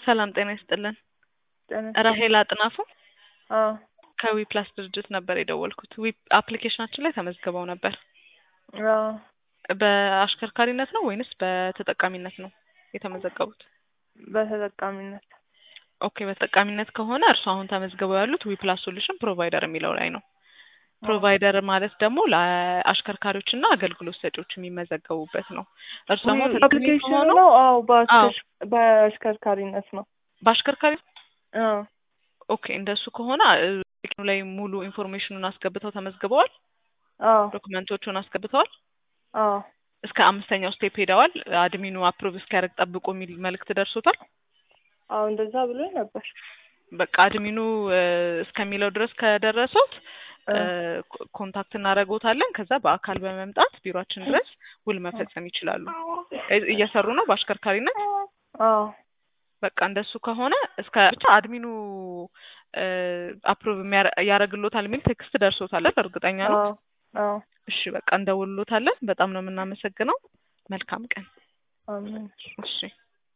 ሰላም ጤና ይስጥልን። ራሄል አጥናፉ ከዊ ፕላስ ድርጅት ነበር የደወልኩት። ዊ አፕሊኬሽናችን ላይ ተመዝግበው ነበር። በአሽከርካሪነት ነው ወይንስ በተጠቃሚነት ነው የተመዘገቡት? በተጠቃሚነት። ኦኬ፣ በተጠቃሚነት ከሆነ እርሱ አሁን ተመዝግበው ያሉት ዊ ፕላስ ሶሉሽን ፕሮቫይደር የሚለው ላይ ነው። ፕሮቫይደር ማለት ደግሞ ለአሽከርካሪዎችና አገልግሎት ሰጪዎች የሚመዘገቡበት ነው። እርሱ ደግሞ ተጠቃሚ ከሆነ በአሽከርካሪነት ነው። በአሽከርካሪ ኦኬ፣ እንደሱ ከሆነ ላይ ሙሉ ኢንፎርሜሽኑን አስገብተው ተመዝግበዋል። ዶክመንቶቹን አስገብተዋል። እስከ 5ኛው ስቴፕ ሄደዋል። አድሚኑ አፕሩቭ እስኪያደርግ ጠብቆ የሚል መልእክት ደርሶታል። እንደዛ ብሎ ነበር። በቃ አድሚኑ እስከሚለው ድረስ ከደረሱት ኮንታክት እናደርጎታለን። ከዛ በአካል በመምጣት ቢሮአችን ድረስ ውል መፈጸም ይችላሉ። እየሰሩ ነው በአሽከርካሪነት። በቃ እንደሱ ከሆነ እስከ ብቻ አድሚኑ አፕሩቭ ያደርግሎታል የሚል ቴክስት ደርሶታል። እርግጠኛ ነው? እሺ፣ በቃ እንደውልሎታለን። በጣም ነው የምናመሰግነው። መልካም ቀን። አሜን። እሺ።